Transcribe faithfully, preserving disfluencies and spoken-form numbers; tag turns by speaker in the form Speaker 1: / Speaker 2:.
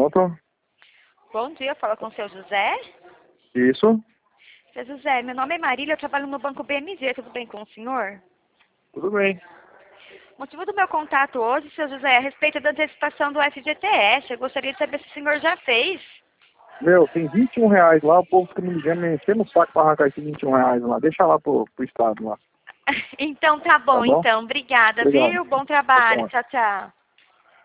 Speaker 1: Pronto.
Speaker 2: Bom dia, fala com o seu José.
Speaker 1: Isso.
Speaker 2: Seu José, meu nome é Marília, eu trabalho no Banco B M G, tudo bem com o senhor?
Speaker 1: Tudo bem.
Speaker 2: O motivo do meu contato hoje, seu José, é a respeito da antecipação do F G T S. Eu gostaria de saber se o senhor já fez.
Speaker 1: Meu, tem vinte e um reais lá, o povo fica me ligando, me enchendo o saco pra arrancar esses vinte e um reais lá. Deixa lá pro, pro estado lá.
Speaker 2: Então tá bom,
Speaker 1: Tá bom?
Speaker 2: então. Obrigada,
Speaker 1: Obrigado.
Speaker 2: viu? Bom
Speaker 1: Tchau,
Speaker 2: trabalho.
Speaker 1: tchau.
Speaker 2: Tchau, tchau.